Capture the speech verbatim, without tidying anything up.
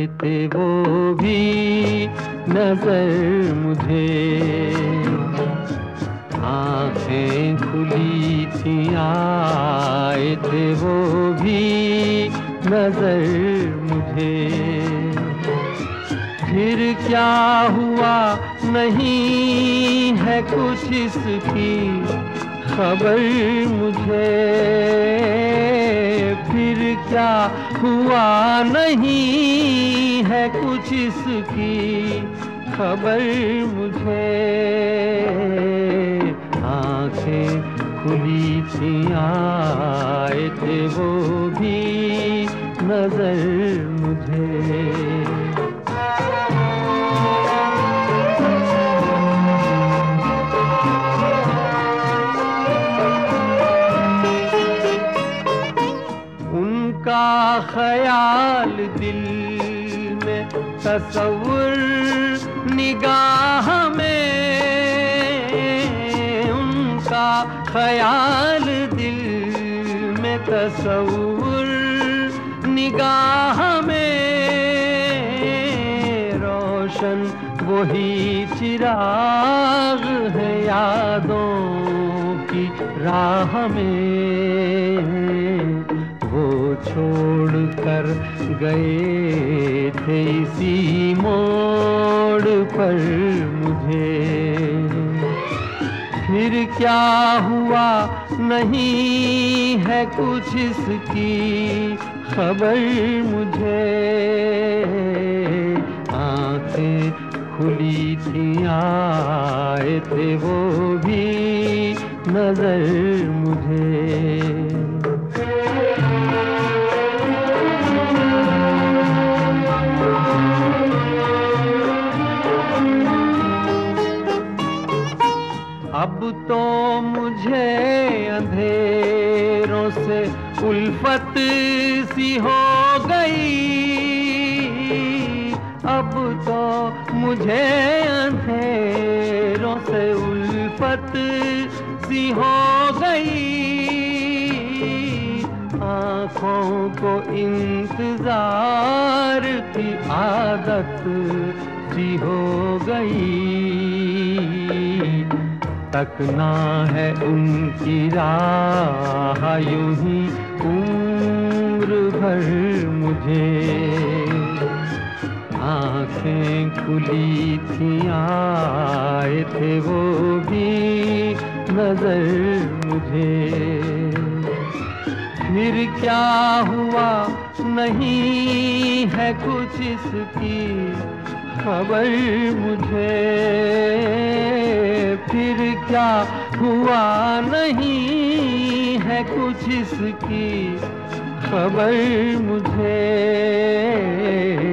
आए थे वो भी नजर मुझे, आंखें खुली थी आए थे वो भी नजर मुझे। फिर क्या हुआ नहीं है कुछ इसकी खबर मुझे, फिर क्या हुआ नहीं है कुछ इसकी खबर मुझे। आंखें खुली थी आए थे वो भी नजर मुझे। उनका ख्याल दिल में, तसव्वुर निगाह में, उनका ख्याल दिल में, तसव्वुर निगाह में, रोशन वही चिराग है यादों की राह में। वो छोड़ कर गए थे इसी मोड़ पर मुझे, फिर क्या हुआ नहीं है कुछ इसकी खबर मुझे। आंखें खुली थी आए थे वो भी नजर मुझे। अब तो मुझे अंधेरों से उल्फत सी हो गई, अब तो मुझे अंधेरों से उल्फत सी हो गई। आँखों को इंतजार की आदत सी हो गई, तकना है उनकी राह यूं ही उम्र भर मुझे। आंखें खुली थी आए थे वो भी नजर मुझे, फिर क्या हुआ नहीं है कुछ इसकी खबर मुझे। फिर क्या हुआ नहीं है कुछ इसकी खबर मुझे।